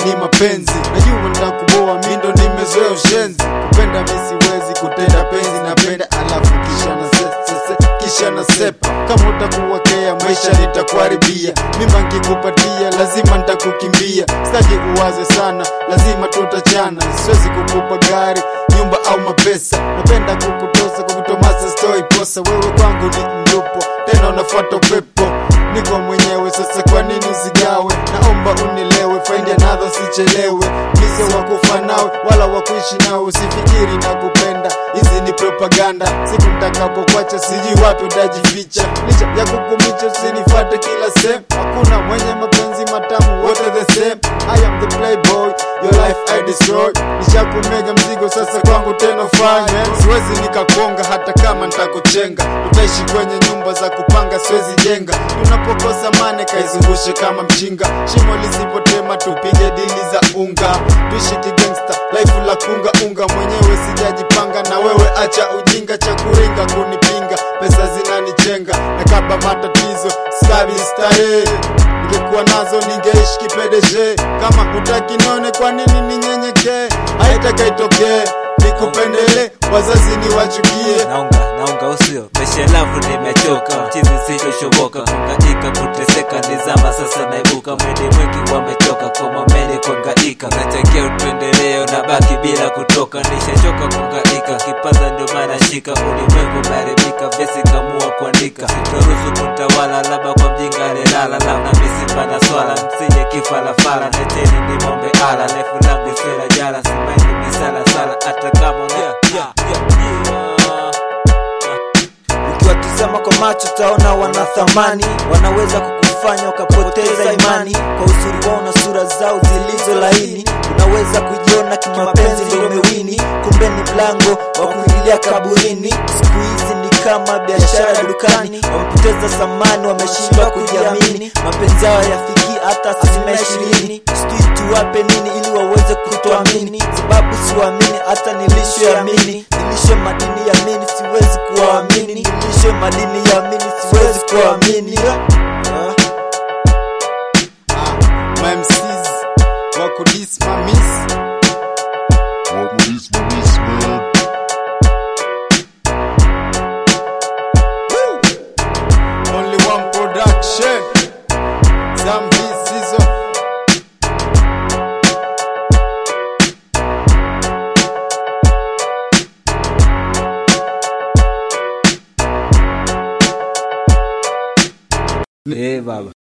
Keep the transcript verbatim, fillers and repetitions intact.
ni mapenzi. Najua nitakuboa mimi ndo nimezoea ushenzi. Kupenda mimi siwezi kutenda penzi, napenda alafu kisha na sese kisha na sepa. Kama utakuwa kea maisha nitakuharibia. Mimi ngikupatia lazima nitakukimbia. Sitaki uwaze sana lazima tutachana. Siwezi kukupa gari, nyumba au mapesa. Napenda kukutosa kukutomasa story posa. Wewe kwangu ni mlupo tena unafuata upepo. Niko mwenyewe sasa kwa nini usigawe? Naomba unilewe, find another sichelewe. Misi wakufa nawe wala wakuishi nawe. Usifikiri na kupenda, hizi ni propaganda. Siku nitakapokuacha sijui wapi utajificha. Licha ya kukumicha usinifuate kila sehemu. Hakuna mwenye mapenzi matamu wote the same. I am the playboy, your life I destroy. Nishakumega mzigo sasa kwangu tena fine. Siwezi nikakonga hata kama nitakuchenga. Utaishi kwenye nyumba za kupanga siwezi jenga. Tunapokosa mane kaizungushe kama mchinga. Shimo lisipotema tupige dili za unga. Tuishi kigangsta, life la kunga unga. Mwenyewe sijajipanga na wewe acha ujinga. Cha kuringa kunipinga, pesa zinanichenga. Nakaba matatizo, skabi starehe. Ningekuwa nazo ningeishi kipedeje. Kama hutaki nione kwa nini ninyenyekee. Haitaka itokee nikupendele, wazazi ni wachukie. Naunga, naunga usio Peshe lavu nimechoka, mchizi sitoshoboka. Kungaika kuteseka nizama sasa naibuka. Mwende mwingi wamechoka kwa mameli kuangaika. Nachangia utuendeleo na baki bila kutoka. Nishachoka kungaika, kipaza ndo maana shika. Ulimwengu maribika, vesi kamua kuandika. Sitorusu kutawala, laba kwa mjinga lelala. Labna misipa na swala, msije kifala fala. Neteni ni mombe ala, lefu langu sera jala. Simaini misala sala, ata kama una yeah, yeah, yeah, yeah. Ukiwatizama kwa macho taona wana thamani. Wanaweza kukufanya ukapoteza imani. Kwa uzuri wao na sura zao zilizo laini. Unaweza kujiona kimapenzi ndio umewini. Kumbe ni mlango wa kuingilia kaburini. Siku hizi ni kama biashara dukani. Wamepoteza samani, wameshindwa kujiamini. Mapenzi yao yafiki hata asilimia ishirini. Sijui tuwape nini ili waweze kutuamini. Sababu siwaamini hata nilishoamini. Nilisho madini ya mini siwezi kuamini. Nilisho madini ya mini siwezi kuamini. Ah, my M Cs wako dis mamis. Wako dis mamis man. Woo! Only one production. Zambi Zizo. Eh baba